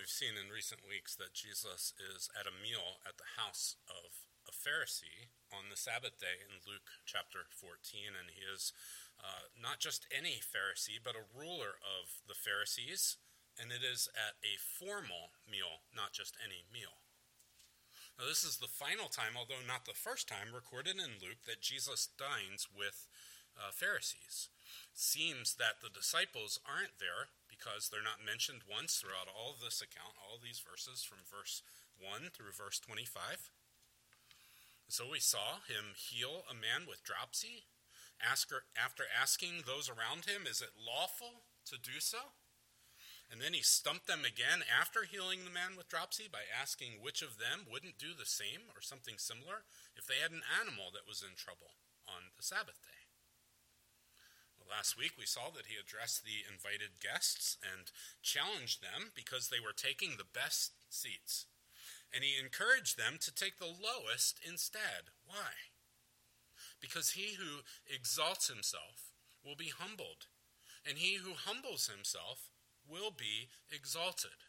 we've seen in recent weeks that Jesus is at a meal at the house of a Pharisee on the Sabbath day in Luke chapter 14, and he is not just any Pharisee, but a ruler of the Pharisees, and it is at a formal meal, not just any meal. Now, this is the final time, although not the first time, recorded in Luke that Jesus dines with Pharisees. It seems that the disciples aren't there because they're not mentioned once throughout all of this account, all of these verses from verse 1 through verse 25. So we saw him heal a man with dropsy. After asking those around him, is it lawful to do so? And then he stumped them again after healing the man with dropsy by asking which of them wouldn't do the same or something similar if they had an animal that was in trouble on the Sabbath day. Last week we saw that he addressed the invited guests and challenged them because they were taking the best seats. And he encouraged them to take the lowest instead. Why? Because he who exalts himself will be humbled, and he who humbles himself will be exalted.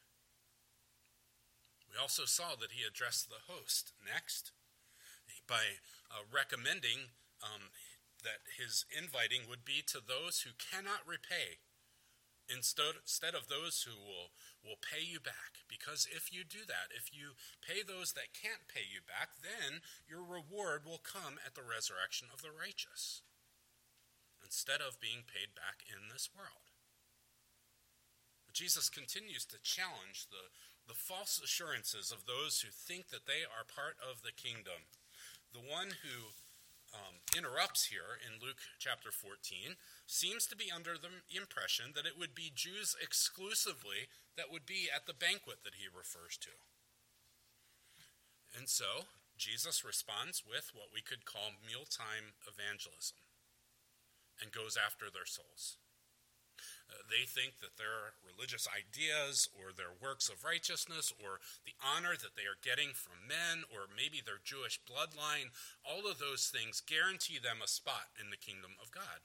We also saw that he addressed the host next by recommending that his inviting would be to those who cannot repay instead of those who will pay you back. Because if you do that, if you pay those that can't pay you back, then your reward will come at the resurrection of the righteous instead of being paid back in this world. But Jesus continues to challenge the false assurances of those who think that they are part of the kingdom. The one who interrupts here in Luke chapter 14 seems to be under the impression that it would be Jews exclusively that would be at the banquet that he refers to. And so Jesus responds with what we could call mealtime evangelism and goes after their souls. They think that their religious ideas or their works of righteousness or the honor that they are getting from men or maybe their Jewish bloodline, all of those things guarantee them a spot in the kingdom of God.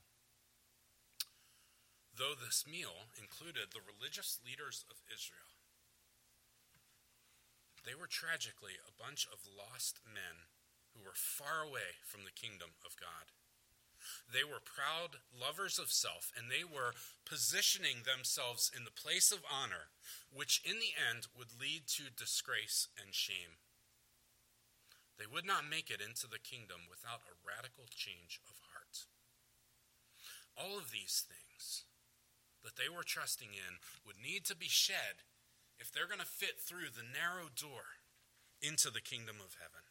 Though this meal included the religious leaders of Israel, they were tragically a bunch of lost men who were far away from the kingdom of God. They were proud lovers of self, and they were positioning themselves in the place of honor, which in the end would lead to disgrace and shame. They would not make it into the kingdom without a radical change of heart. All of these things that they were trusting in would need to be shed if they're going to fit through the narrow door into the kingdom of heaven.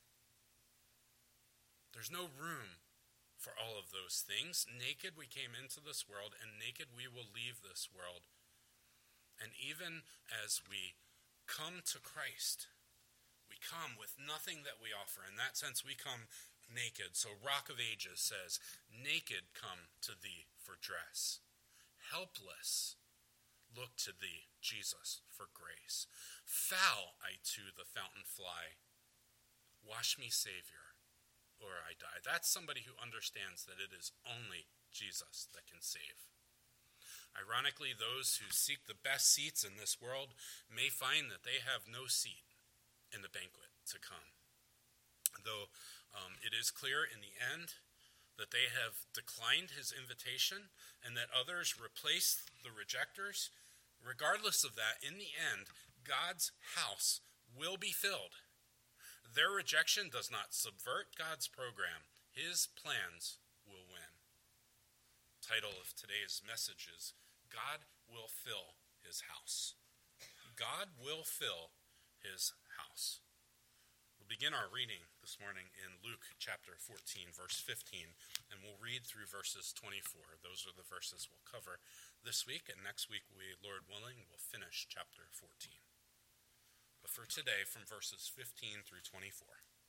There's no room for all of those things. Naked we came into this world, and naked we will leave this world. And even as we come to Christ, we come with nothing that we offer. In that sense, we come naked. So Rock of Ages says, naked come to thee for dress. Helpless look to thee, Jesus, for grace. Foul I to the fountain fly. Wash me, Savior, or I die. That's somebody who understands that it is only Jesus that can save. Ironically, those who seek the best seats in this world may find that they have no seat in the banquet to come. Though it is clear in the end that they have declined his invitation and that others replace the rejectors, regardless of that, in the end, God's house will be filled. Their rejection does not subvert God's program. His plans will win. The title of today's message is God Will Fill His House. God will fill his house. We'll begin our reading this morning in Luke chapter 14, verse 15, and we'll read through verses 24. Those are the verses we'll cover this week, and next week, Lord willing, we'll finish chapter 14. But for today, from verses 15 through 24.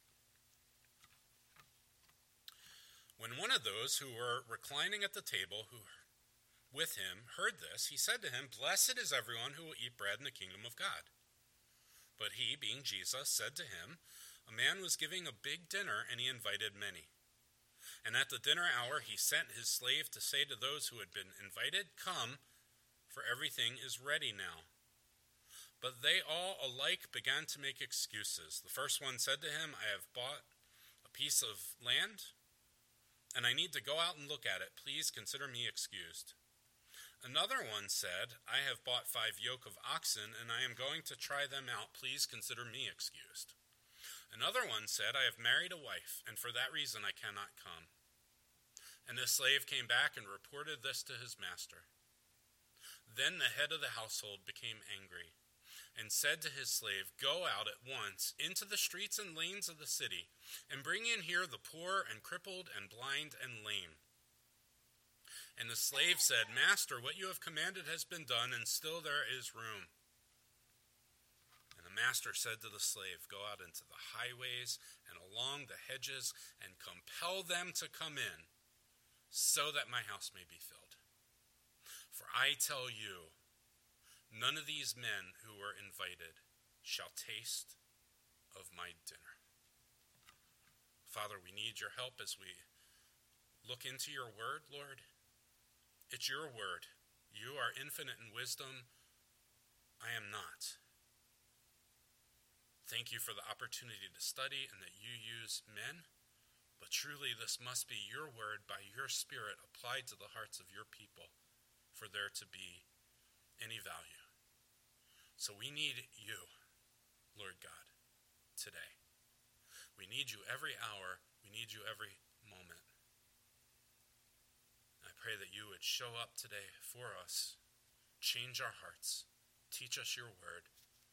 When one of those who were reclining at the table with him heard this, he said to him, "Blessed is everyone who will eat bread in the kingdom of God." But he, being Jesus, said to him, "A man was giving a big dinner, and he invited many. And at the dinner hour he sent his slave to say to those who had been invited, 'Come, for everything is ready now.' But they all alike began to make excuses. The first one said to him, I have bought a piece of land, and I need to go out and look at it. Please consider me excused. Another one said, I have bought 5 yoke of oxen, and I am going to try them out. Please consider me excused. Another one said, I have married a wife, and for that reason I cannot come. And the slave came back and reported this to his master. Then the head of the household became angry and said to his slave, Go out at once into the streets and lanes of the city, and bring in here the poor and crippled and blind and lame. And the slave said, Master, what you have commanded has been done, and still there is room. And the master said to the slave, Go out into the highways and along the hedges, and compel them to come in, so that my house may be filled. For I tell you, none of these men who were invited shall taste of my dinner. Father, we need your help as we look into your word, Lord. It's your word. You are infinite in wisdom. I am not. Thank you for the opportunity to study and that you use men. But truly, this must be your word by your Spirit applied to the hearts of your people for there to be any value. So we need you, Lord God, today. We need you every hour. We need you every moment. I pray that you would show up today for us, change our hearts, teach us your word,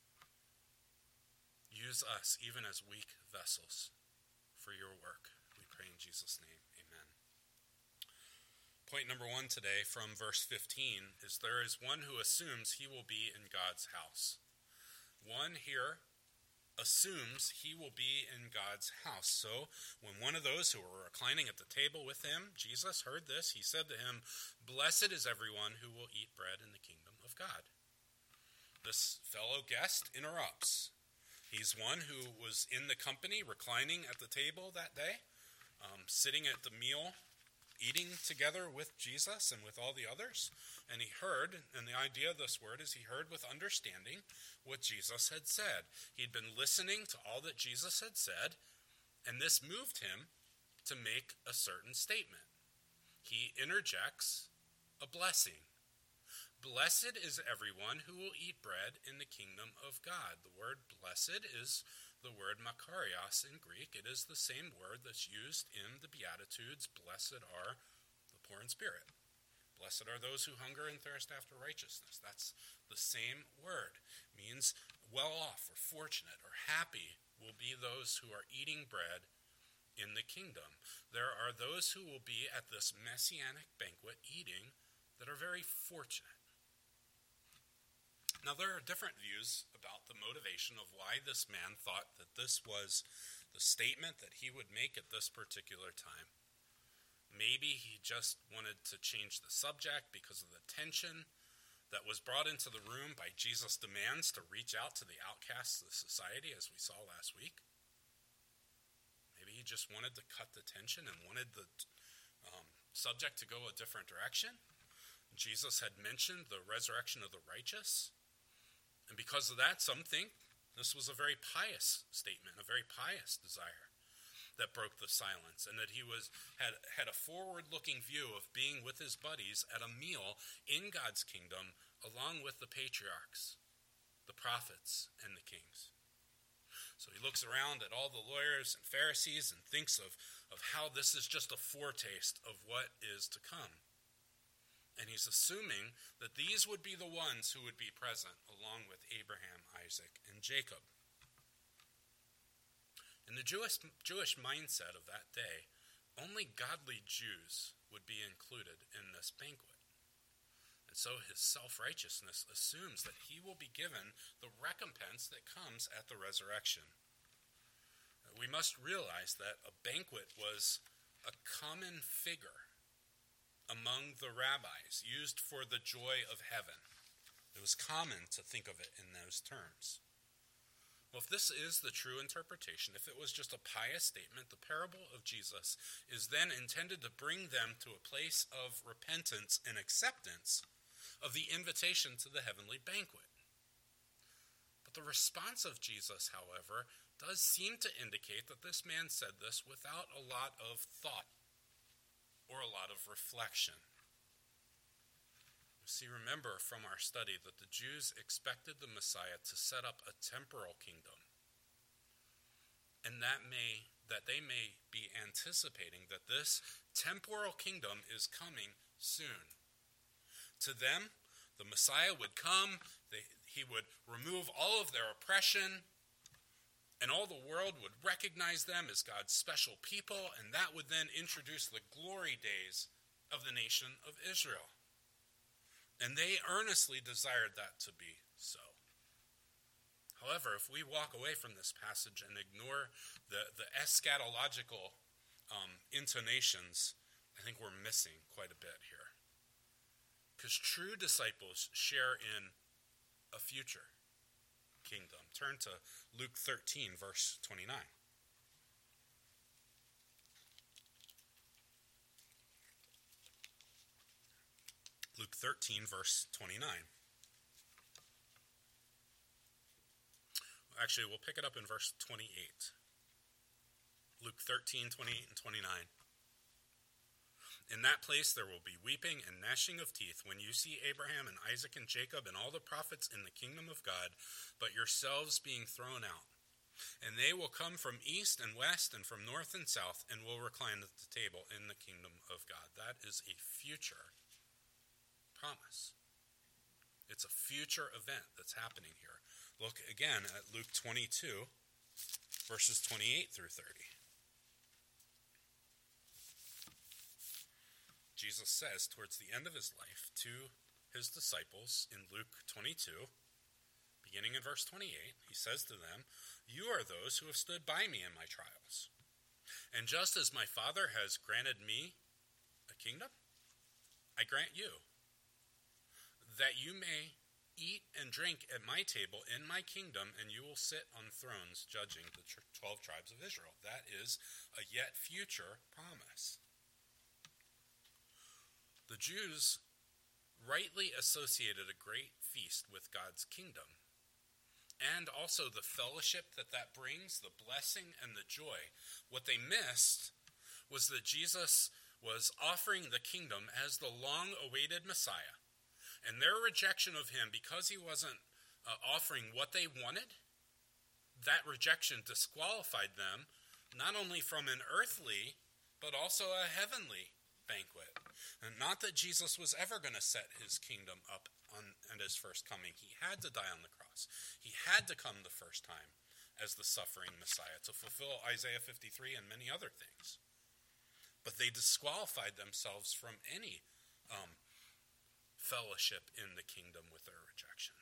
use us even as weak vessels for your work. We pray in Jesus' name. Amen. Point number 1 today from verse 15 is there is one who assumes he will be in God's house. One here assumes he will be in God's house. So when one of those who were reclining at the table with him, Jesus, heard this, he said to him, Blessed is everyone who will eat bread in the kingdom of God. This fellow guest interrupts. He's one who was in the company, reclining at the table that day, sitting at the meal, eating together with Jesus and with all the others. And he heard, and the idea of this word is he heard with understanding what Jesus had said. He'd been listening to all that Jesus had said, and this moved him to make a certain statement. He interjects a blessing. Blessed is everyone who will eat bread in the kingdom of God. The word blessed is the word makarios in Greek. It is the same word that's used in the Beatitudes. Blessed are the poor in spirit. Blessed are those who hunger and thirst after righteousness. That's the same word. It means well off or fortunate or happy will be those who are eating bread in the kingdom. There are those who will be at this messianic banquet eating that are very fortunate. Now, there are different views about the motivation of why this man thought that this was the statement that he would make at this particular time. Maybe he just wanted to change the subject because of the tension that was brought into the room by Jesus' demands to reach out to the outcasts of society, as we saw last week. Maybe he just wanted to cut the tension and wanted the subject to go a different direction. Jesus had mentioned the resurrection of the righteous. And because of that, some think this was a very pious statement, a very pious desire that broke the silence, and that he had a forward-looking view of being with his buddies at a meal in God's kingdom along with the patriarchs, the prophets, and the kings. So he looks around at all the lawyers and Pharisees and thinks of how this is just a foretaste of what is to come. And he's assuming that these would be the ones who would be present along with Abraham, Isaac, and Jacob. In the Jewish mindset of that day, only godly Jews would be included in this banquet. And so his self-righteousness assumes that he will be given the recompense that comes at the resurrection. We must realize that a banquet was a common figure among the rabbis, used for the joy of heaven. It was common to think of it in those terms. Well, if this is the true interpretation, if it was just a pious statement, the parable of Jesus is then intended to bring them to a place of repentance and acceptance of the invitation to the heavenly banquet. response of Jesus, however, does seem to indicate that this man said this without a lot of thought or a lot of reflection. You see, remember from our study that the Jews expected the Messiah to set up a temporal kingdom, and that they may be anticipating that this temporal kingdom is coming soon. To them, the Messiah would come, he would remove all of their oppression, and all the world would recognize them as God's special people, and that would then introduce the glory days of the nation of Israel. And they earnestly desired that to be so. However, if we walk away from this passage and ignore the eschatological intonations, I think we're missing quite a bit here. Because true disciples share in a future kingdom. Turn to Luke 13, verse 29. Luke 13, verse 29. Actually, we'll pick it up in verse 28. Luke 13, 28 and 29. In that place there will be weeping and gnashing of teeth when you see Abraham and Isaac and Jacob and all the prophets in the kingdom of God, but yourselves being thrown out. And they will come from east and west and from north and south and will recline at the table in the kingdom of God. That is a future promise. It's a future event that's happening here. Look again at Luke 22, verses 28 through 30. Jesus says towards the end of his life to his disciples in Luke 22, beginning in verse 28, he says to them, "You are those who have stood by me in my trials. And just as my Father has granted me a kingdom, I grant you, that you may eat and drink at my table in my kingdom, and you will sit on thrones judging the 12 tribes of Israel." That is a yet future promise. The Jews rightly associated a great feast with God's kingdom, and also the fellowship that brings, the blessing and the joy. What they missed was that Jesus was offering the kingdom as the long-awaited Messiah, and their rejection of him, because he wasn't offering what they wanted, that rejection disqualified them not only from an earthly, but also a heavenly banquet. And not that Jesus was ever going to set his kingdom up at his first coming. He had to die on the cross. He had to come the first time as the suffering Messiah to fulfill Isaiah 53 and many other things. But they disqualified themselves from any fellowship in the kingdom with their rejection.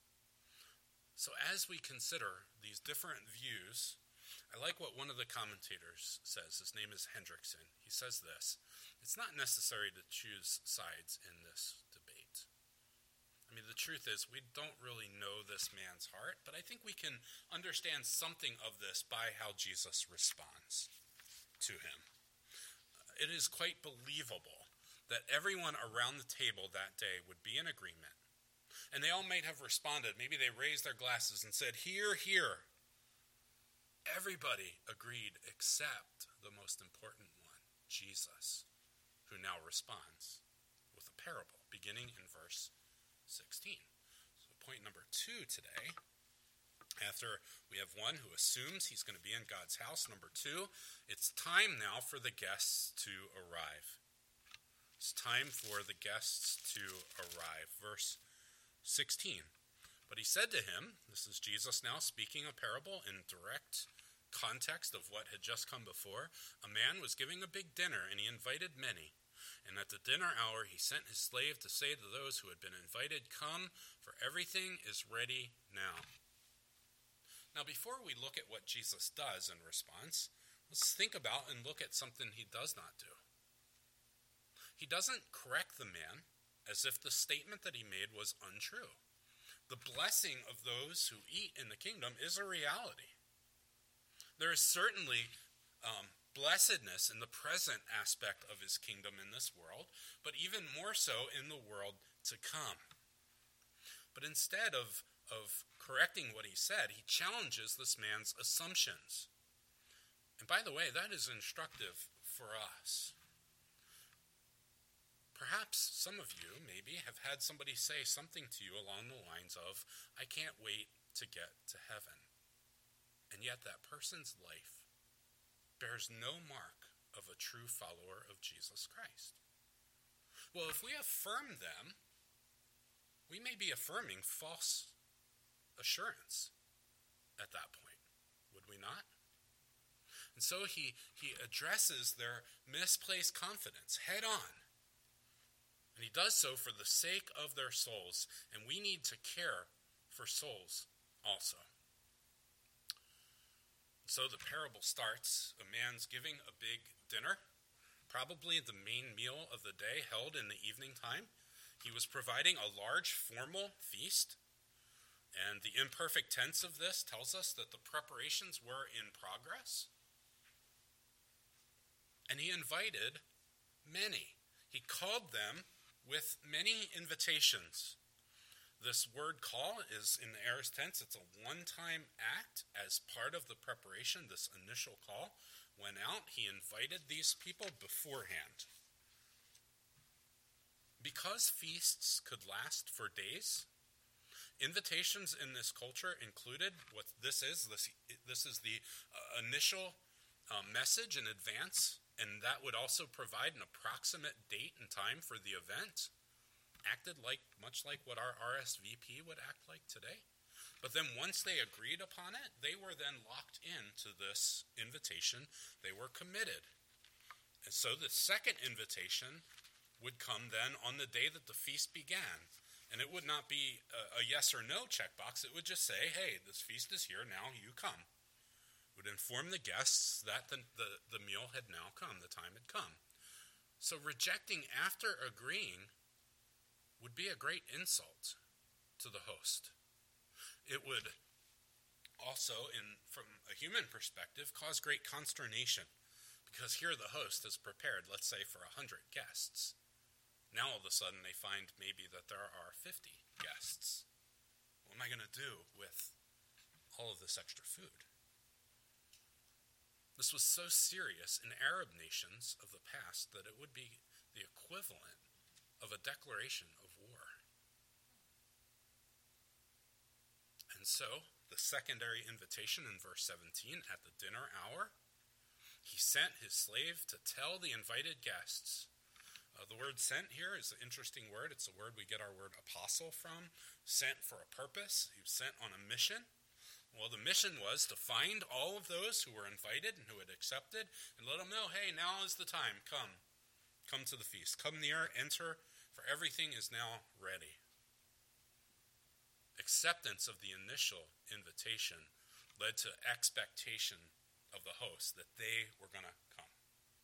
So as we consider these different views, I like what one of the commentators says. His name is Hendrickson. He says this: it's not necessary to choose sides in this debate. I mean, the truth is, we don't really know this man's heart, but I think we can understand something of this by how Jesus responds to him. It is quite believable that everyone around the table that day would be in agreement, and they all might have responded. Maybe they raised their glasses and said, "Hear, hear." Everybody agreed except the most important one, Jesus, who now responds with a parable, beginning in verse 16. So point number 2 today, after we have one who assumes he's going to be in God's house, number 2, it's time now for the guests to arrive. It's time for the guests to arrive. Verse 16. But he said to him, this is Jesus now speaking a parable in direct context of what had just come before. A man was giving a big dinner, and he invited many. And at the dinner hour, he sent his slave to say to those who had been invited, "Come, for everything is ready now." Now, before we look at what Jesus does in response, let's think about and look at something he does not do. He doesn't correct the man as if the statement that he made was untrue. The blessing of those who eat in the kingdom is a reality. There is certainly blessedness in the present aspect of his kingdom in this world, but even more so in the world to come. But instead of of correcting what he said, he challenges this man's assumptions. And by the way, that is instructive for us. Perhaps some of you maybe have had somebody say something to you along the lines of, I can't wait to get to heaven. And yet that person's life bears no mark of a true follower of Jesus Christ. Well, if we affirm them, we may be affirming false assurance at that point, would we not? And so he addresses their misplaced confidence head on. And he does so for the sake of their souls, and we need to care for souls also. So the parable starts, a man's giving a big dinner, probably the main meal of the day held in the evening time. He was providing a large formal feast, and the imperfect tense of this tells us that the preparations were in progress. And he invited many. He called them with many invitations. This word call is in the aorist tense. It's a one-time act as part of the preparation. This initial call went out. He invited these people beforehand. Because feasts could last for days, invitations in this culture included what this is. This is the initial message in advance, and that would also provide an approximate date and time for the event. Acted much like what our RSVP would act like today. But then once they agreed upon it, they were then locked into this invitation. They were committed. And so the second invitation would come then on the day that the feast began. And it would not be a yes or no checkbox. It would just say, hey, this feast is here, now you come. Would inform the guests that the meal had now come, the time had come. So rejecting after agreeing would be a great insult to the host. It would also, from a human perspective, cause great consternation, because here the host is prepared, let's say, for 100 guests. Now all of a sudden they find maybe that there are 50 guests. What am I going to do with all of this extra food? This was so serious in Arab nations of the past that it would be the equivalent of a declaration of war. And so, the secondary invitation in verse 17, at the dinner hour, he sent his slave to tell the invited guests. The word sent here is an interesting word. It's a word we get our word apostle from, sent for a purpose. He was sent on a mission. Well, the mission was to find all of those who were invited and who had accepted and let them know, hey, now is the time. Come to the feast. Come near, enter, for everything is now ready. Acceptance of the initial invitation led to expectation of the host that they were going to come.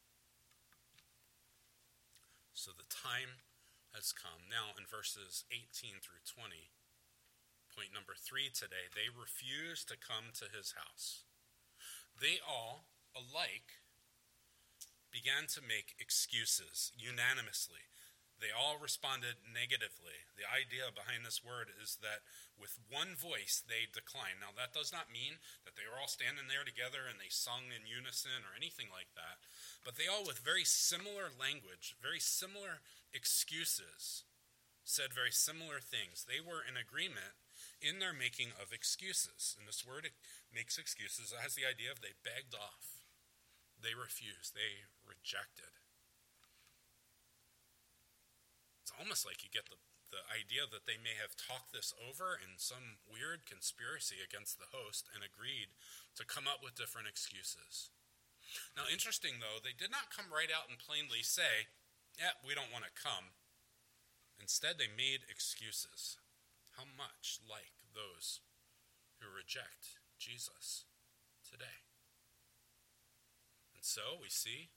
So the time has come. Now in verses 18 through 20, point number 3 today, they refused to come to his house. They all, alike, began to make excuses unanimously. They all responded negatively. The idea behind this word is that with one voice they declined. Now that does not mean that they were all standing there together and they sung in unison or anything like that, but they all, with very similar language, very similar excuses, said very similar things. They were in agreement in their making of excuses. And this word, it makes excuses, it has the idea of they begged off. They refused. They rejected. It's almost like you get the idea that they may have talked this over in some weird conspiracy against the host and agreed to come up with different excuses. Now, interesting though, they did not come right out and plainly say, yeah, we don't want to come. Instead, they made excuses. How much like those who reject Jesus today? And so we see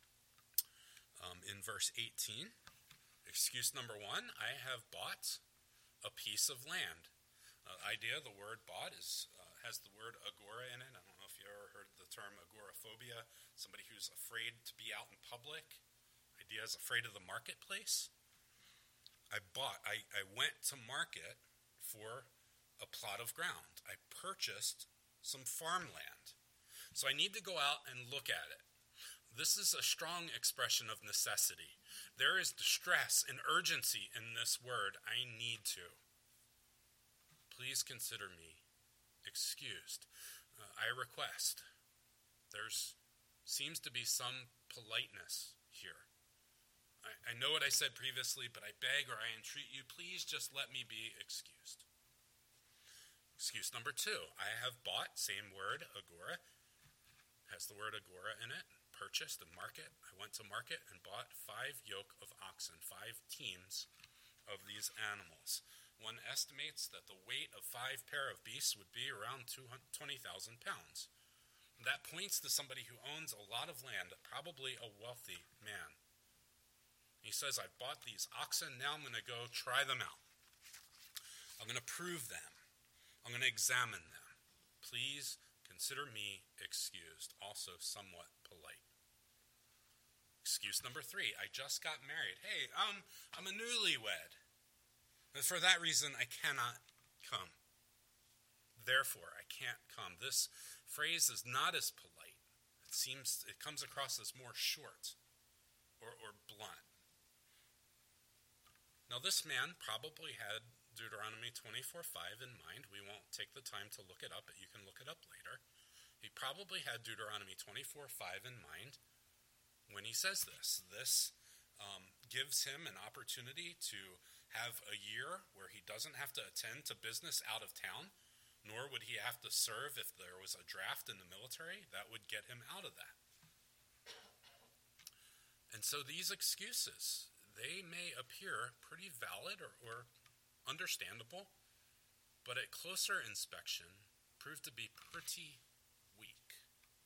in verse 18, excuse number 1, I have bought a piece of land. The word bought has the word agora in it. I don't know if you ever heard the term agoraphobia, somebody who's afraid to be out in public. Idea is afraid of the marketplace. I went to market for a plot of ground. I purchased some farmland. So I need to go out and look at it. This is a strong expression of necessity. There is distress and urgency in this word. I need to. Please consider me excused. I request. There seems to be some politeness here. I know what I said previously, but I beg or I entreat you, please just let me be excused. Excuse number 2. I have bought, same word, agora, has the word agora in it, purchased and market. I went to market and bought 5 yoke of oxen, 5 teams of these animals. One estimates that the weight of 5 pair of beasts would be around 20,000 pounds. That points to somebody who owns a lot of land, probably a wealthy man. He says, I've bought these oxen, now I'm going to go try them out. I'm going to prove them. I'm going to examine them. Please consider me excused, also somewhat polite. Excuse number 3, I just got married. Hey, I'm a newlywed. And for that reason, I cannot come. Therefore, I can't come. This phrase is not as polite. It comes across as more short or blunt. Now, this man probably had Deuteronomy 24:5 in mind. We won't take the time to look it up, but you can look it up later. He probably had Deuteronomy 24:5 in mind when he says this. This gives him an opportunity to have a year where he doesn't have to attend to business out of town, nor would he have to serve if there was a draft in the military. That would get him out of that. And so these excuses, they may appear pretty valid or understandable, but at closer inspection proved to be pretty weak.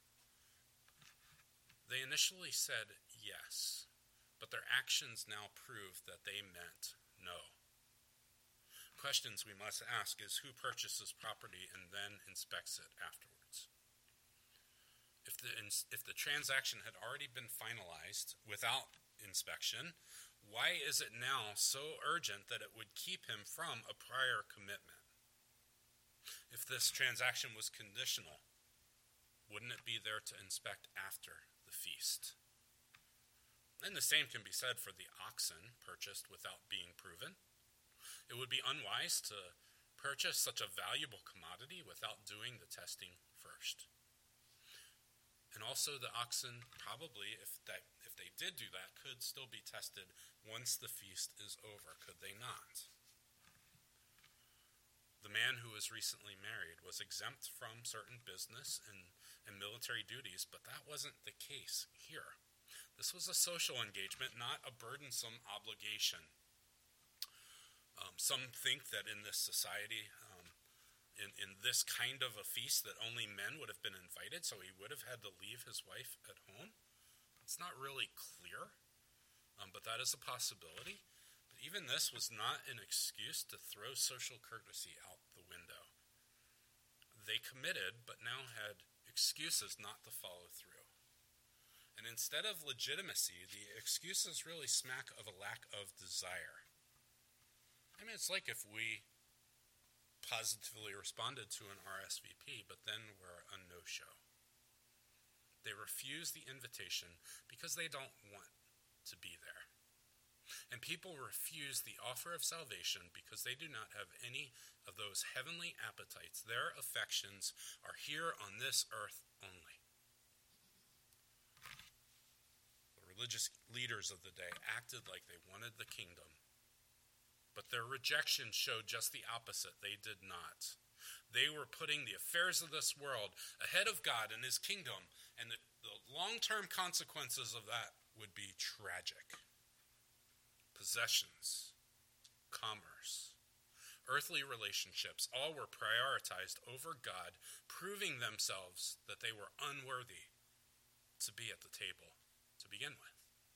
They initially said yes, but their actions now prove that they meant no. Questions we must ask is who purchases property and then inspects it afterwards? If the transaction had already been finalized without inspection, why is it now so urgent that it would keep him from a prior commitment? If this transaction was conditional, wouldn't it be there to inspect after the feast? And the same can be said for the oxen purchased without being proven. It would be unwise to purchase such a valuable commodity without doing the testing first. And also the oxen probably, if they did do that, could still be tested once the feast is over, could they not? The man who was recently married was exempt from certain business and military duties, but that wasn't the case here. This was a social engagement, not a burdensome obligation. Some think that in this society, in this kind of a feast, that only men would have been invited, so he would have had to leave his wife at home. It's not really clear, but that is a possibility. But even this was not an excuse to throw social courtesy out the window. They committed, but now had excuses not to follow through. And instead of legitimacy, the excuses really smack of a lack of desire. I mean, it's like if we positively responded to an RSVP, but then were a no-show. They refuse the invitation because they don't want to be there. And people refuse the offer of salvation because they do not have any of those heavenly appetites. Their affections are here on this earth only. The religious leaders of the day acted like they wanted the kingdom, but their rejection showed just the opposite. They did not. They were putting the affairs of this world ahead of God and his kingdom, and the long-term consequences of that would be tragic. Possessions, commerce, earthly relationships, all were prioritized over God, proving themselves that they were unworthy to be at the table to begin with.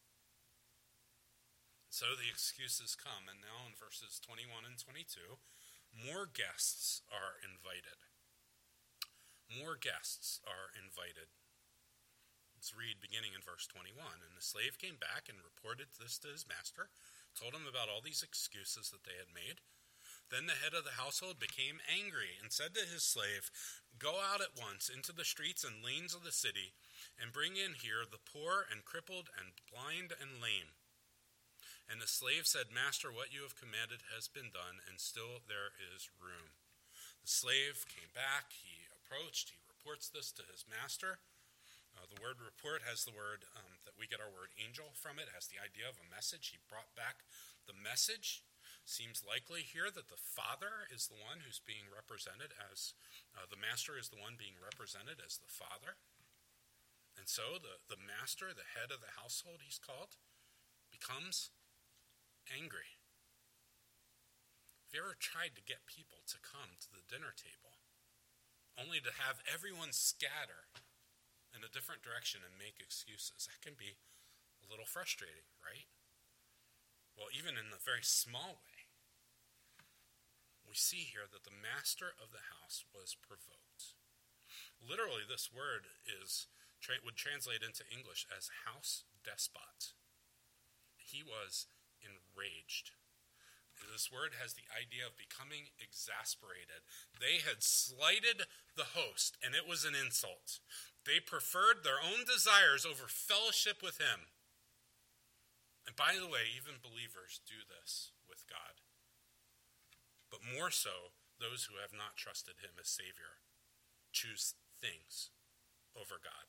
So the excuses come, and now in verses 21 and 22, more guests are invited. More guests are invited. Let's read beginning in verse 21. And the slave came back and reported this to his master, told him about all these excuses that they had made. Then the head of the household became angry and said to his slave, "Go out at once into the streets and lanes of the city, and bring in here the poor and crippled and blind and lame." And the slave said, "Master, what you have commanded has been done, and still there is room." The slave came back, he approached, he reports this to his master. The word report has the word that we get our word angel from it, has the idea of a message. He brought back the message. Seems likely here that the father is the one who's being represented as, the master is the one being represented as the father. And so the master, the head of the household he's called, becomes angry. Have you ever tried to get people to come to the dinner table, only to have everyone scatter in a different direction and make excuses? That can be a little frustrating, right? Well, even in a very small way, we see here that the master of the house was provoked. Literally, this word would translate into English as house despot. He was enraged. This word has the idea of becoming exasperated. They had slighted the host, and it was an insult. They preferred their own desires over fellowship with him. And by the way, even believers do this with God. But more so, those who have not trusted him as Savior choose things over God.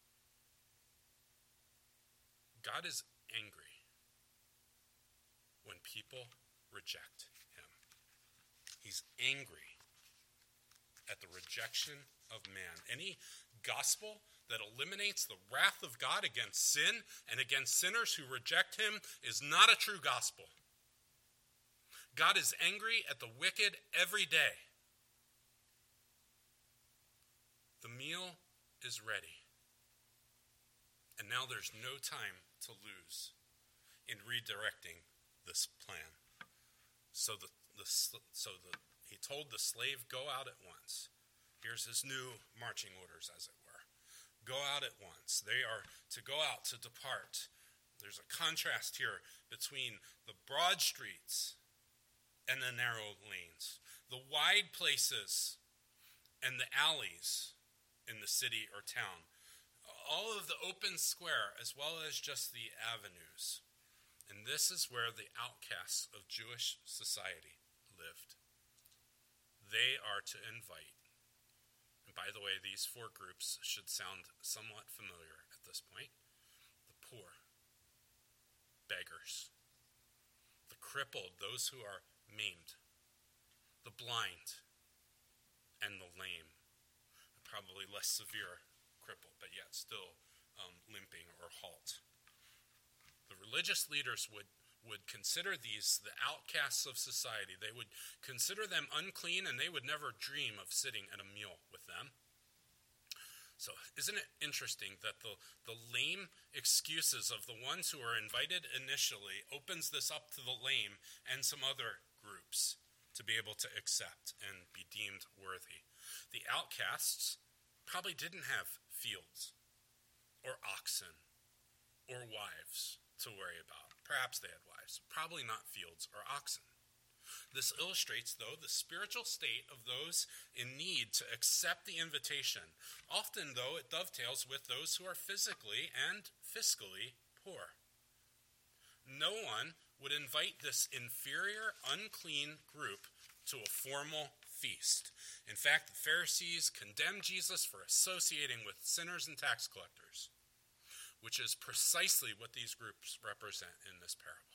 God is angry when people reject him. He's angry at the rejection of man. Any gospel that eliminates the wrath of God against sin and against sinners who reject him is not a true gospel. God is angry at the wicked every day. The meal is ready. And now there's no time to lose in redirecting this plan. So he told the slave, "Go out at once." Here's his new marching orders, as it were. Go out at once. They are to go out, to depart. There's a contrast here between the broad streets and the narrow lanes, the wide places and the alleys in the city or town, all of the open square as well as just the avenues. And this is where the outcasts of Jewish society lived. They are to invite. And by the way, these four groups should sound somewhat familiar at this point. The poor, beggars, the crippled, those who are maimed, the blind, and the lame. Probably less severe crippled, but yet still limping or halt. The religious leaders would consider these the outcasts of society. They would consider them unclean, and they would never dream of sitting at a meal with them. So isn't it interesting that the lame excuses of the ones who are invited initially opens this up to the lame and some other groups to be able to accept and be deemed worthy. The outcasts probably didn't have fields or oxen or wives to worry about. Perhaps they had wives, probably not fields or oxen. This illustrates, though, the spiritual state of those in need to accept the invitation. Often, though, it dovetails with those who are physically and fiscally poor. No one would invite this inferior, unclean group to a formal feast. In fact, the Pharisees condemned Jesus for associating with sinners and tax collectors, which is precisely what these groups represent in this parable.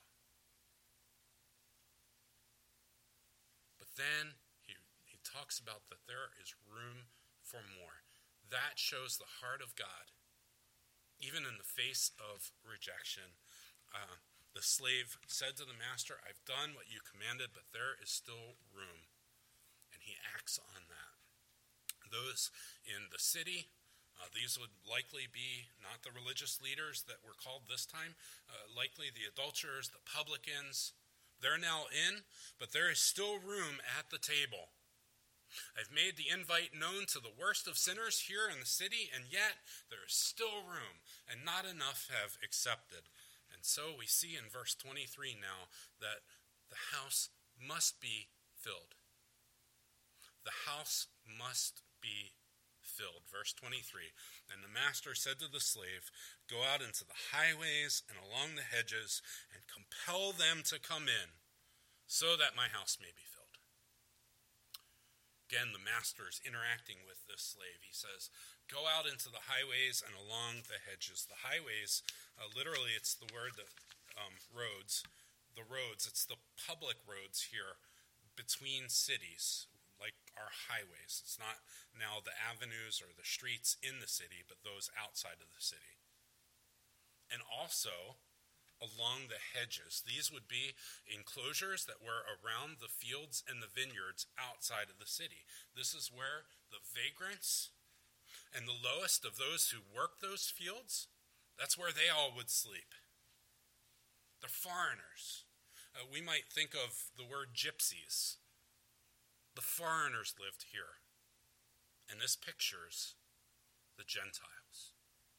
But then he talks about that there is room for more. That shows the heart of God, even in the face of rejection. The slave said to the master, "I've done what you commanded, but there is still room." And he acts on that. Those in the city, these would likely be not the religious leaders that were called this time, likely the adulterers, the publicans. They're now in, but there is still room at the table. I've made the invite known to the worst of sinners here in the city, and yet there is still room, and not enough have accepted. And so we see in verse 23 now that the house must be filled. The house must be filled. Verse 23, and the master said to the slave, go out into the highways and along the hedges and compel them to come in, so that my house may be filled. Again, the master is interacting with this slave. He says, go out into the highways and along the hedges. The highways, literally it's the word that roads. The roads, it's the public roads here between cities, like our highways. It's not now the avenues or the streets in the city, but those outside of the city. And also along the hedges. These would be enclosures that were around the fields and the vineyards outside of the city. This is where the vagrants and the lowest of those who work those fields, that's where they all would sleep. They're foreigners. We might think of the word gypsies. The foreigners lived here. And this pictures the Gentiles.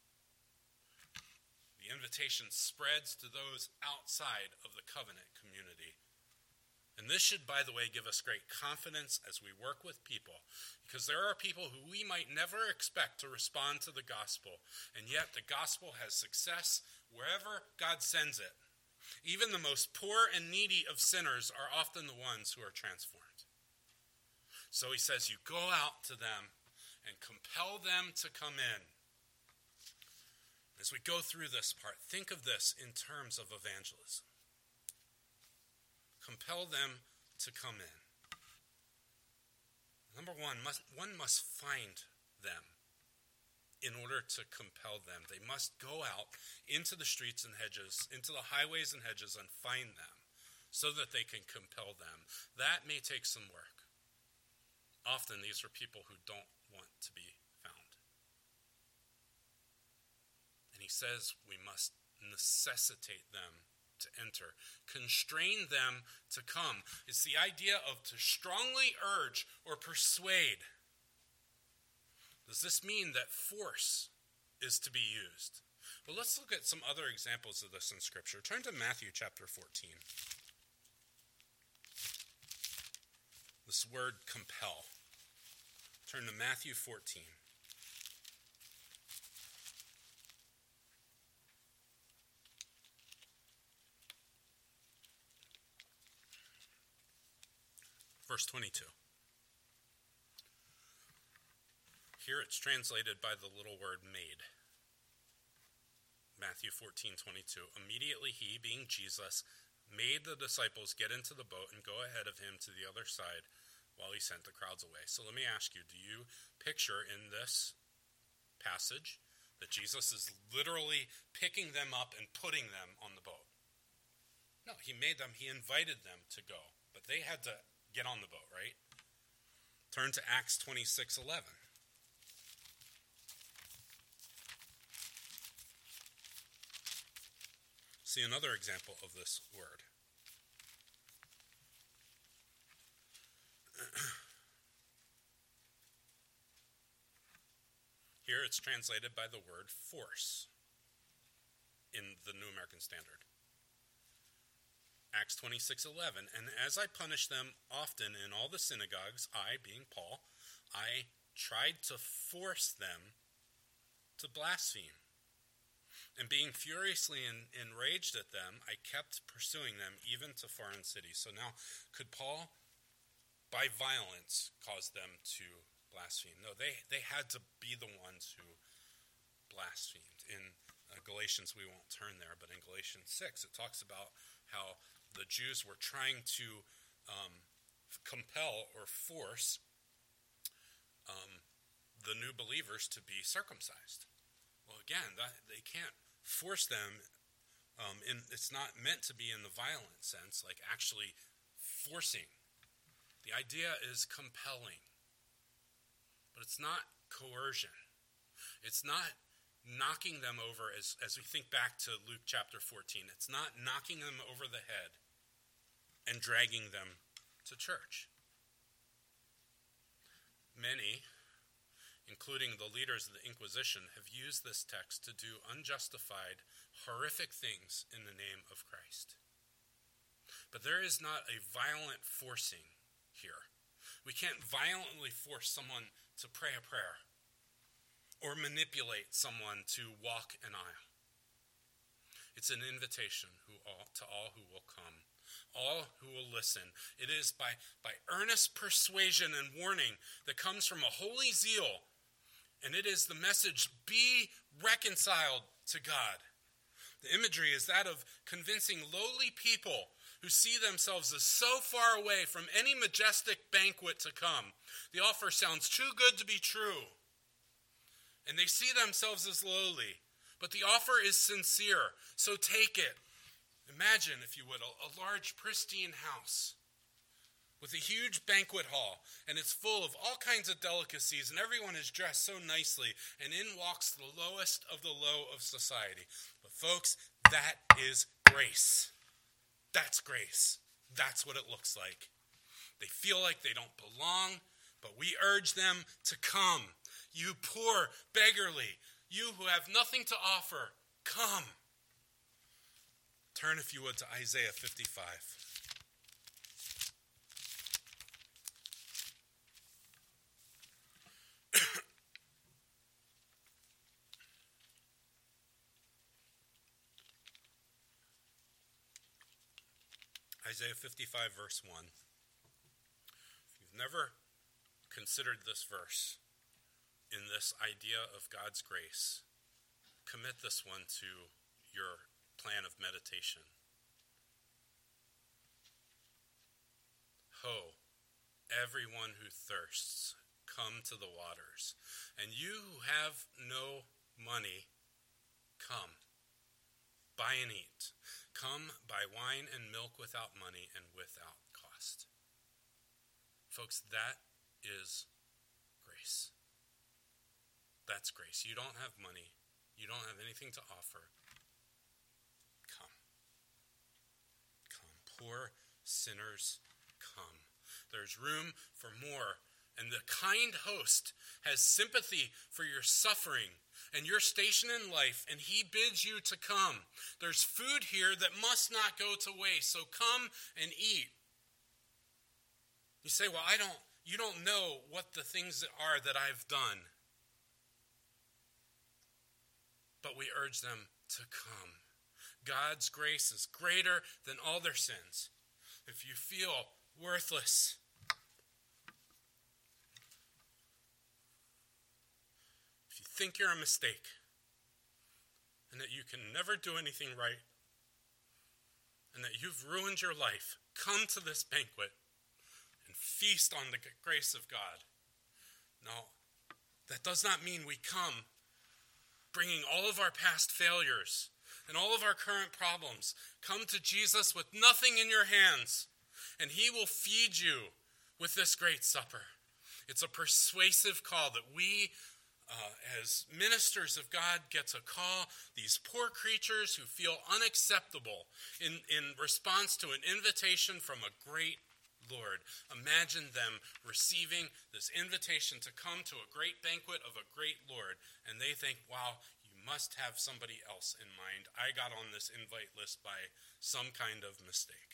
The invitation spreads to those outside of the covenant community. And this should, by the way, give us great confidence as we work with people, because there are people who we might never expect to respond to the gospel, and yet the gospel has success wherever God sends it. Even the most poor and needy of sinners are often the ones who are transformed. So he says, you go out to them and compel them to come in. As we go through this part, think of this in terms of evangelism. Compel them to come in. Number one must find them in order to compel them. They must go out into the streets and hedges, into the highways and hedges, and find them so that they can compel them. That may take some work. Often these are people who don't want to be found. And he says we must necessitate them to enter, constrain them to come. It's the idea of to strongly urge or persuade. Does this mean that force is to be used? Well, let's look at some other examples of this in Scripture. Turn to Matthew chapter 14. This word compel. Turn to Matthew 14. Verse 22. Here it's translated by the little word made. Matthew 14:22. Immediately he, being Jesus, made the disciples get into the boat and go ahead of him to the other side while he sent the crowds away. So let me ask you, do you picture in this passage that Jesus is literally picking them up and putting them on the boat? No, he invited them to go, but they had to get on the boat, right? Turn to Acts 26:11. See another example of this word. Here it's translated by the word force in the New American Standard. Acts 26:11, and as I punished them often in all the synagogues, I, being Paul, I tried to force them to blaspheme. And being furiously enraged at them, I kept pursuing them even to foreign cities. So now, could Paul, by violence, cause them to blaspheme? No, they had to be the ones who blasphemed. In Galatians, we won't turn there, but in Galatians 6, it talks about how the Jews were trying to compel or force the new believers to be circumcised. Well, again, they can't force them. It's not meant to be in the violent sense, like actually forcing. The idea is compelling, but it's not coercion. It's not knocking them over, as we think back to Luke chapter 14. It's not knocking them over the head and dragging them to church. Many, including the leaders of the Inquisition, have used this text to do unjustified, horrific things in the name of Christ. But there is not a violent forcing here. We can't violently force someone to pray a prayer or manipulate someone to walk an aisle. It's an invitation to all who will come, all who will listen. It is by earnest persuasion and warning that comes from a holy zeal, and it is the message, be reconciled to God. The imagery is that of convincing lowly people who see themselves as so far away from any majestic banquet to come. The offer sounds too good to be true, and they see themselves as lowly, but the offer is sincere, so take it. Imagine, if you would, a large, pristine house with a huge banquet hall, and it's full of all kinds of delicacies, and everyone is dressed so nicely, and in walks the lowest of the low of society. But folks, that is grace. That's grace. That's what it looks like. They feel like they don't belong, but we urge them to come. You poor, beggarly, you who have nothing to offer, come. Turn, if you would, to Isaiah 55. Isaiah 55, verse 1. If you've never considered this verse in this idea of God's grace, commit this one to your plan of meditation. Ho, everyone who thirsts, come to the waters. And you who have no money, come, buy and eat. Come, buy wine and milk without money and without cost. Folks, that is grace. That's grace. You don't have money. You don't have anything to offer. Come. Come. Poor sinners, come. There's room for more. And the kind host has sympathy for your suffering and your station in life, and he bids you to come. There's food here that must not go to waste, so come and eat. You say, well, you don't know what the things are that I've done. But we urge them to come. God's grace is greater than all their sins. If you feel worthless, if you think you're a mistake, and that you can never do anything right, and that you've ruined your life, come to this banquet and feast on the grace of God. Now, that does not mean we come bringing all of our past failures and all of our current problems. Come to Jesus with nothing in your hands, and he will feed you with this great supper. It's a persuasive call that we, as ministers of God, get to call these poor creatures who feel unacceptable in response to an invitation from a great Lord. Imagine them receiving this invitation to come to a great banquet of a great Lord, and they think, wow, you must have somebody else in mind. I got on this invite list by some kind of mistake.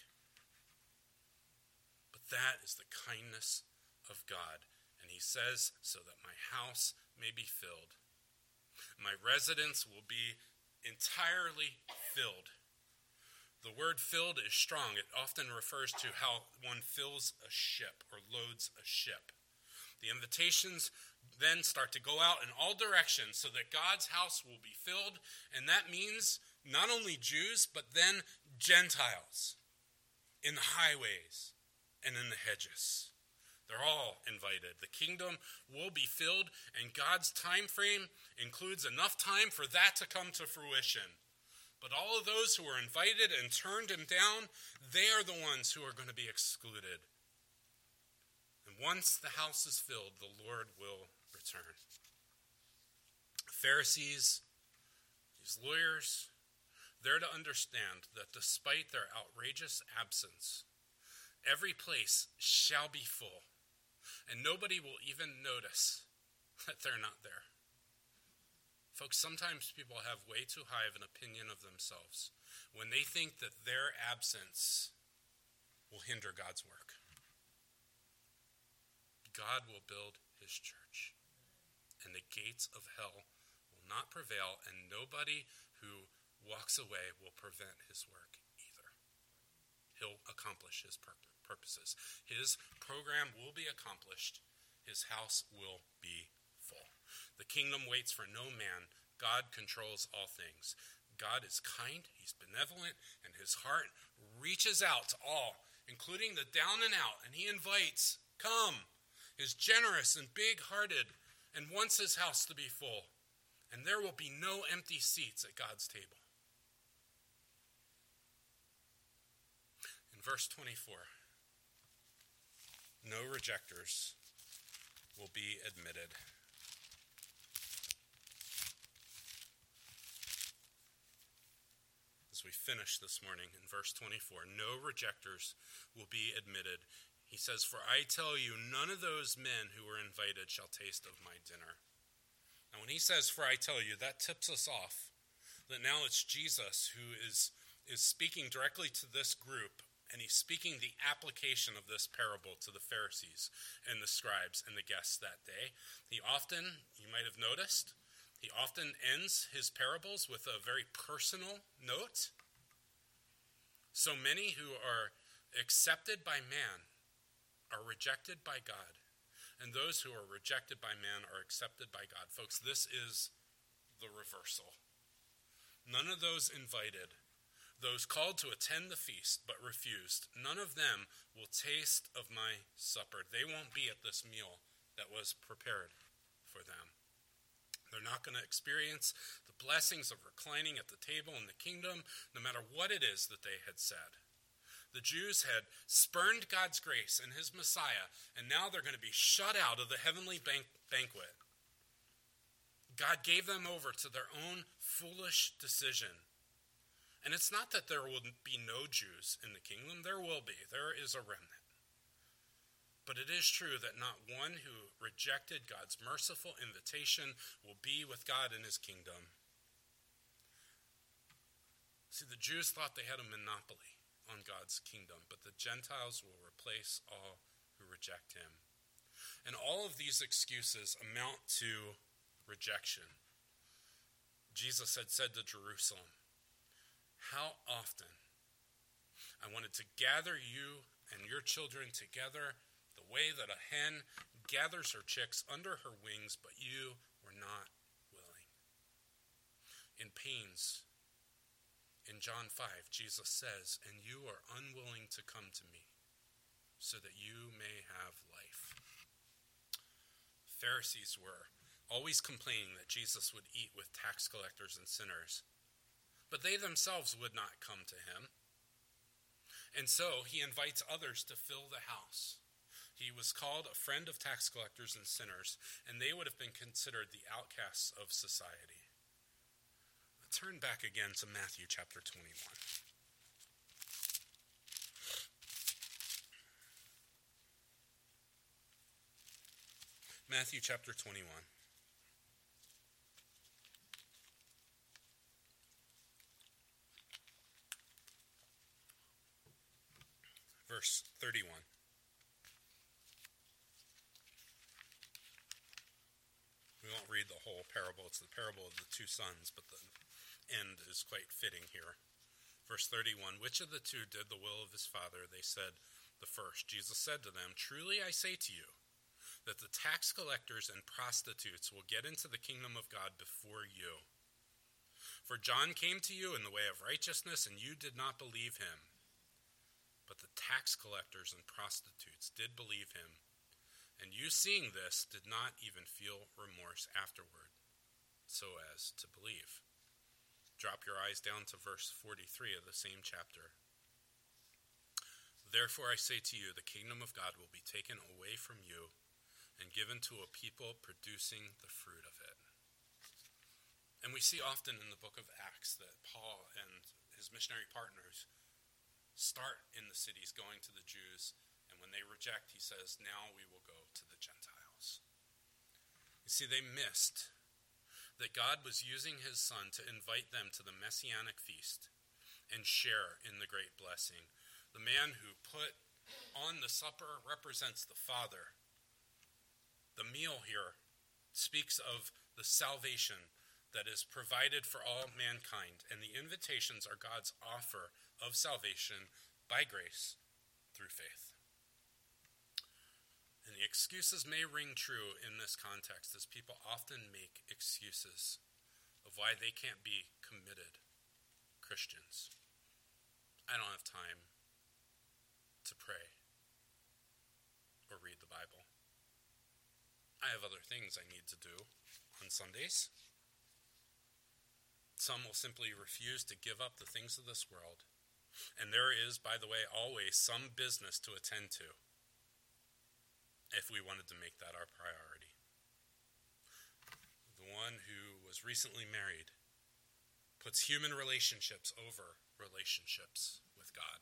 But that is the kindness of God. And he says, so that my house may be filled. My residence will be entirely filled. The word filled is strong. It often refers to how one fills a ship or loads a ship. The invitations then start to go out in all directions so that God's house will be filled. And that means not only Jews, but then Gentiles in the highways and in the hedges. They're all invited. The kingdom will be filled, and God's time frame includes enough time for that to come to fruition. But all of those who were invited and turned him down, they are the ones who are going to be excluded. And once the house is filled, the Lord will return. Pharisees, these lawyers, they're to understand that despite their outrageous absence, every place shall be full, and nobody will even notice that they're not there. Folks, sometimes people have way too high of an opinion of themselves when they think that their absence will hinder God's work. God will build his church, and the gates of hell will not prevail, and nobody who walks away will prevent his work either. He'll accomplish his purposes. His program will be accomplished. His house will be full. The kingdom waits for no man. God controls all things. God is kind, he's benevolent, and his heart reaches out to all, including the down and out, and he invites, come. Is generous and big-hearted and wants his house to be full. And there will be no empty seats at God's table. In verse 24, no rejectors will be admitted. As we finish this morning in verse 24, no rejectors will be admitted. He says, for I tell you, none of those men who were invited shall taste of my dinner. Now when he says, for I tell you, that tips us off that now it's Jesus who is speaking directly to this group. And he's speaking the application of this parable to the Pharisees and the scribes and the guests that day. He often, you might have noticed, he often ends his parables with a very personal note. So many who are accepted by man are rejected by God. And those who are rejected by man are accepted by God. Folks, this is the reversal. None of those invited, those called to attend the feast but refused, none of them will taste of my supper. They won't be at this meal that was prepared for them. They're not going to experience the blessings of reclining at the table in the kingdom, no matter what it is that they had said. The Jews had spurned God's grace and his Messiah, and now they're going to be shut out of the heavenly banquet. God gave them over to their own foolish decision. And it's not that there will be no Jews in the kingdom. There will be. There is a remnant. But it is true that not one who rejected God's merciful invitation will be with God in his kingdom. See, the Jews thought they had a monopoly on God's kingdom, but the Gentiles will replace all who reject him. And all of these excuses amount to rejection. Jesus had said to Jerusalem, how often I wanted to gather you and your children together the way that a hen gathers her chicks under her wings, but you were not willing. In pains, in John 5, Jesus says, and you are unwilling to come to me so that you may have life. Pharisees were always complaining that Jesus would eat with tax collectors and sinners. But they themselves would not come to him. And so he invites others to fill the house. He was called a friend of tax collectors and sinners, and they would have been considered the outcasts of society. Turn back again to Matthew chapter 21. Matthew chapter 21. Verse 31. We won't read the whole parable. It's the parable of the two sons, but the end is quite fitting here. Verse 31, which of the two did the will of his father? They said, the first. Jesus said to them, truly I say to you, that the tax collectors and prostitutes will get into the kingdom of God before you. For John came to you in the way of righteousness, and you did not believe him. But the tax collectors and prostitutes did believe him, and you seeing this did not even feel remorse afterward, so as to believe. Drop your eyes down to verse 43 of the same chapter. Therefore I say to you, the kingdom of God will be taken away from you and given to a people producing the fruit of it. And we see often in the book of Acts that Paul and his missionary partners start in the cities going to the Jews, and when they reject, he says, now we will go to the Gentiles. You see, they missed that God was using his son to invite them to the messianic feast and share in the great blessing. The man who put on the supper represents the Father, The meal here speaks of the salvation that is provided for all mankind, and the invitations are God's offer of salvation by grace through faith. And the excuses may ring true in this context, as people often make excuses of why they can't be committed Christians. I don't have time to pray or read the Bible. I have other things I need to do on Sundays. Some will simply refuse to give up the things of this world. And there is, by the way, always some business to attend to if we wanted to make that our priority. The one who was recently married puts human relationships over relationships with God.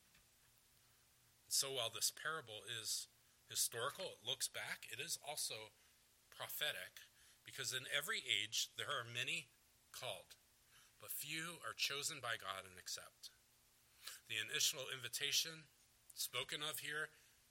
So while this parable is historical, it looks back, it is also prophetic, because in every age there are many called, but few are chosen by God and accept. The initial invitation spoken of here,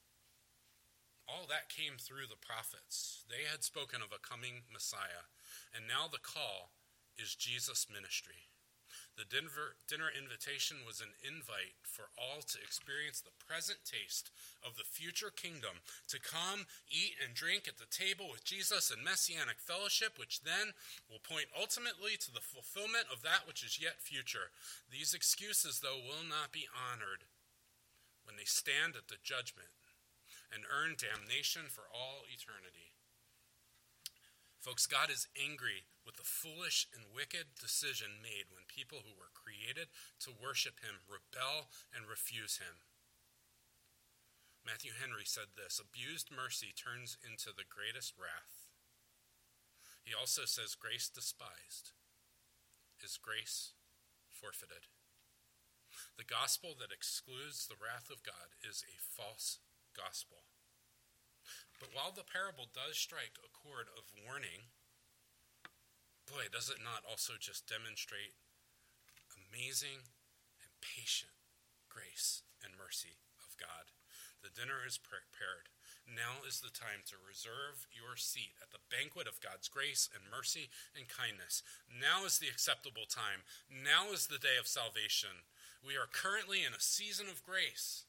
all that came through the prophets. They had spoken of a coming Messiah, and now the call is Jesus' ministry. The dinner invitation was an invite for all to experience the present taste of the future kingdom, to come, eat, and drink at the table with Jesus in messianic fellowship, which then will point ultimately to the fulfillment of that which is yet future. These excuses, though, will not be honored when they stand at the judgment and earn damnation for all eternity. Folks, God is angry with the foolish and wicked decision made when people who were created to worship him rebel and refuse him. Matthew Henry said this: abused mercy turns into the greatest wrath. He also says grace despised is grace forfeited. The gospel that excludes the wrath of God is a false gospel. But while the parable does strike a chord of warning, boy, does it not also just demonstrate amazing and patient grace and mercy of God. The dinner is prepared. Now is the time to reserve your seat at the banquet of God's grace and mercy and kindness. Now is the acceptable time. Now is the day of salvation. We are currently in a season of grace.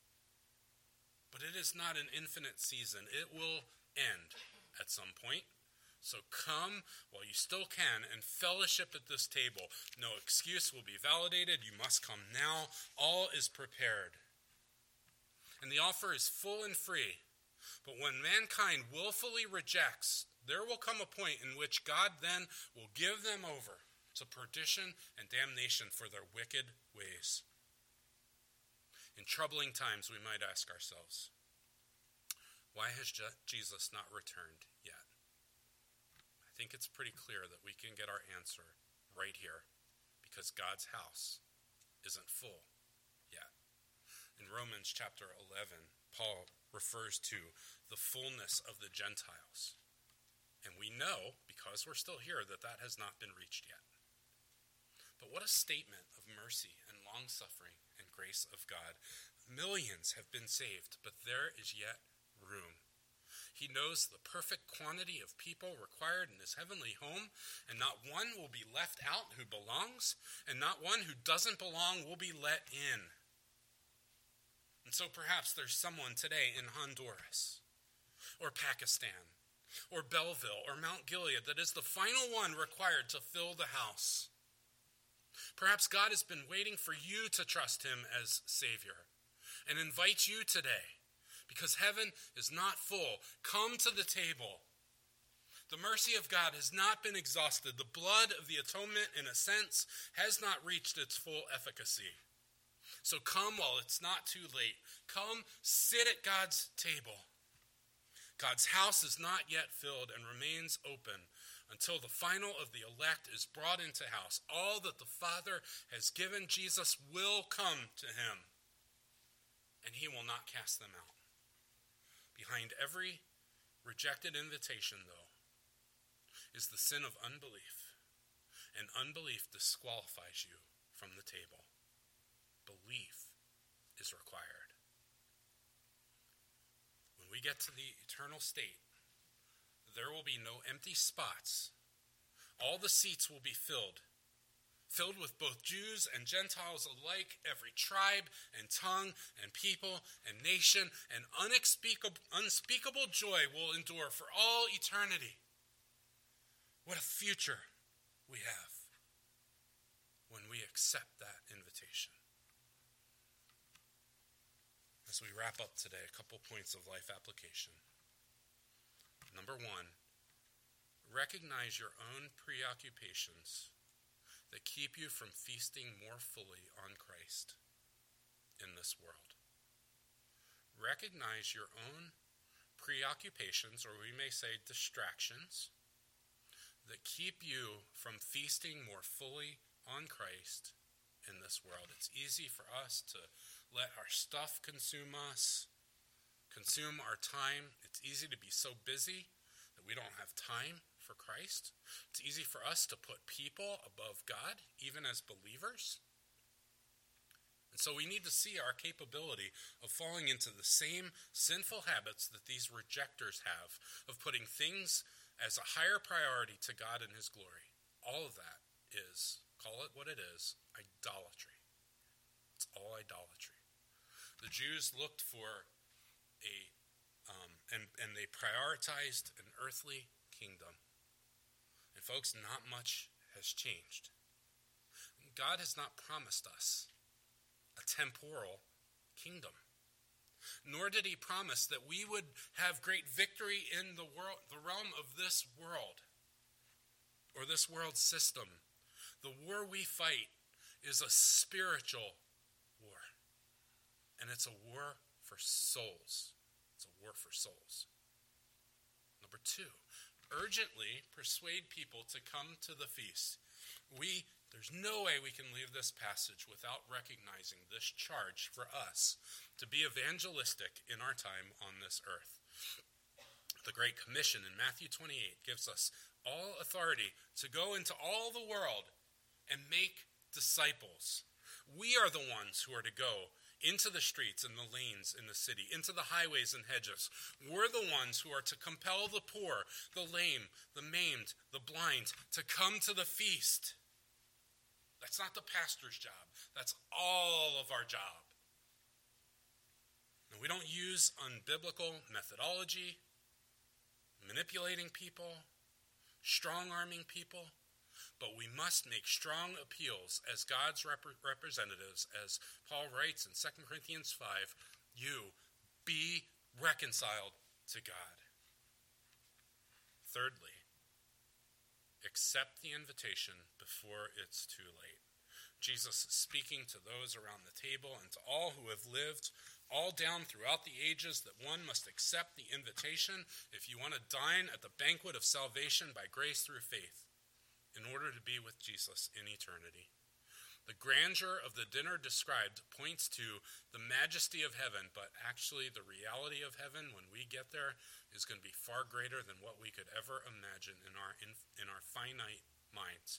But it is not an infinite season. It will end at some point. So come while you still can and fellowship at this table. No excuse will be validated. You must come now. All is prepared. And the offer is full and free. But when mankind willfully rejects, there will come a point in which God then will give them over to perdition and damnation for their wicked ways. In troubling times, we might ask ourselves, why has Jesus not returned yet? I think it's pretty clear that we can get our answer right here, because God's house isn't full yet. In Romans chapter 11, Paul refers to the fullness of the Gentiles. And we know, because we're still here, that that has not been reached yet. But what a statement of mercy and long-suffering and grace of God. Millions have been saved, but there is yet room. He knows the perfect quantity of people required in his heavenly home, and not one will be left out who belongs, and not one who doesn't belong will be let in. And so perhaps there's someone today in Honduras, or Pakistan, or Belleville, or Mount Gilead that is the final one required to fill the house. Perhaps God has been waiting for you to trust him as Savior and invites you today, because heaven is not full. Come to the table. The mercy of God has not been exhausted. The blood of the atonement, in a sense, has not reached its full efficacy. So come while it's not too late. Come sit at God's table. God's house is not yet filled and remains open until the final of the elect is brought into house. All that the Father has given Jesus will come to him, and he will not cast them out. Behind every rejected invitation, though, is the sin of unbelief, and unbelief disqualifies you from the table. Belief is required. When we get to the eternal state, there will be no empty spots. All the seats will be filled with both Jews and Gentiles alike, every tribe and tongue and people and nation, and unspeakable joy will endure for all eternity. What a future we have when we accept that invitation. As we wrap up today, a couple points of life application. Number one, recognize your own preoccupations that keep you from feasting more fully on Christ in this world. Recognize your own preoccupations, or we may say distractions, that keep you from feasting more fully on Christ in this world. It's easy for us to let our stuff consume us, consume our time. It's easy to be so busy that we don't have time for Christ. It's easy for us to put people above God, even as believers. And so we need to see our capability of falling into the same sinful habits that these rejectors have, of putting things as a higher priority to God and his glory. All of that is, call it what it is, idolatry. It's all idolatry. The Jews looked for and they prioritized an earthly kingdom. And folks, not much has changed. God has not promised us a temporal kingdom. Nor did he promise that we would have great victory in the realm of this world, or this world system. The war we fight is a spiritual war. And it's a war for souls. It's a war for souls. Number two, urgently persuade people to come to the feast. There's no way we can leave this passage without recognizing this charge for us to be evangelistic in our time on this earth. The Great Commission in Matthew 28 gives us all authority to go into all the world and make disciples. We are the ones who are to go into the streets and the lanes in the city, into the highways and hedges. We're the ones who are to compel the poor, the lame, the maimed, the blind to come to the feast. That's not the pastor's job. That's all of our job. And we don't use unbiblical methodology, manipulating people, strong-arming people. But we must make strong appeals as God's representatives, as Paul writes in 2 Corinthians 5, you be reconciled to God. Thirdly, accept the invitation before it's too late. Jesus is speaking to those around the table and to all who have lived all down throughout the ages that one must accept the invitation if you want to dine at the banquet of salvation by grace through faith, in order to be with Jesus in eternity. The grandeur of the dinner described points to the majesty of heaven, but actually the reality of heaven when we get there is going to be far greater than what we could ever imagine in our finite minds.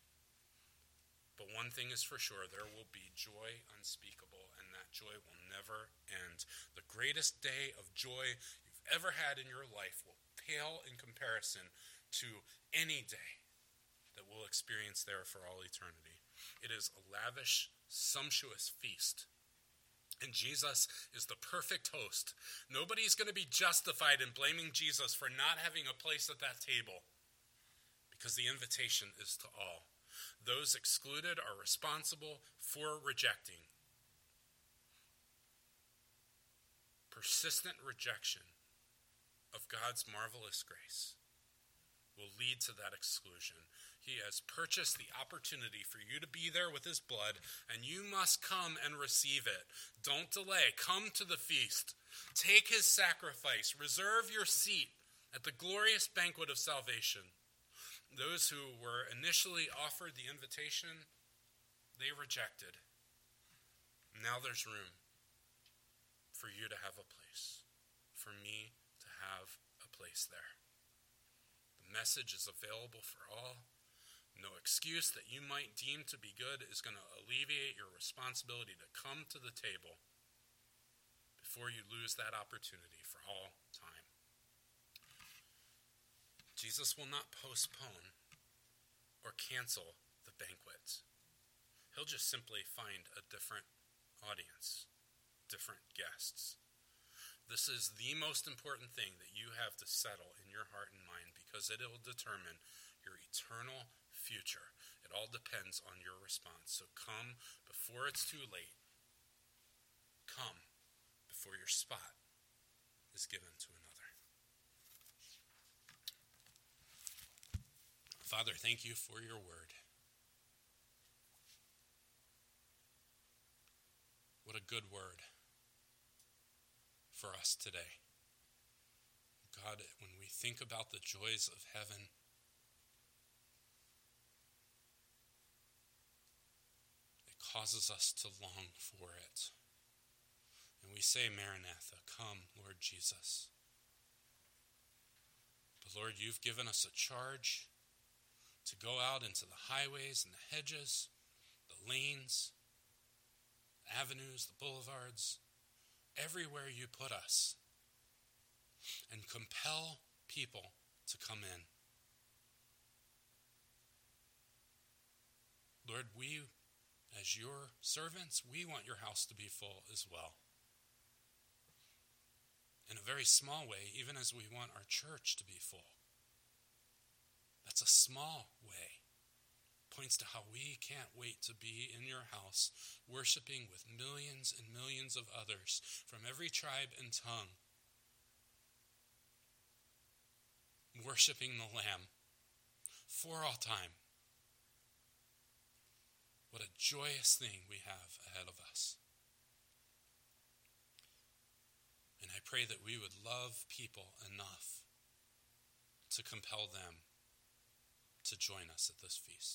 But one thing is for sure, there will be joy unspeakable, and that joy will never end. The greatest day of joy you've ever had in your life will pale in comparison to any day that we'll experience there for all eternity. It is a lavish, sumptuous feast. And Jesus is the perfect host. Nobody's going to be justified in blaming Jesus for not having a place at that table, because the invitation is to all. Those excluded are responsible for rejecting. Persistent rejection of God's marvelous grace will lead to that exclusion. He has purchased the opportunity for you to be there with his blood, and you must come and receive it. Don't delay. Come to the feast. Take his sacrifice. Reserve your seat at the glorious banquet of salvation. Those who were initially offered the invitation, they rejected. Now there's room for you to have a place, for me to have a place there. The message is available for all. No excuse that you might deem to be good is going to alleviate your responsibility to come to the table before you lose that opportunity for all time. Jesus will not postpone or cancel the banquet. He'll just simply find a different audience, different guests. This is the most important thing that you have to settle in your heart and mind, because it will determine your eternal future. It all depends on your response. So come before it's too late. Come before your spot is given to another. Father, thank you for your word. What a good word for us today. God, when we think about the joys of heaven, it causes us to long for it. And we say, Maranatha, come, Lord Jesus. But Lord, you've given us a charge to go out into the highways and the hedges, the lanes, the avenues, the boulevards, everywhere you put us, and compel people to come in. Lord, we, as your servants, we want your house to be full as well. In a very small way, even as we want our church to be full. That's a small way. Points to how we can't wait to be in your house, worshiping with millions and millions of others from every tribe and tongue, worshiping the Lamb for all time. What a joyous thing we have ahead of us. And I pray that we would love people enough to compel them to join us at this feast.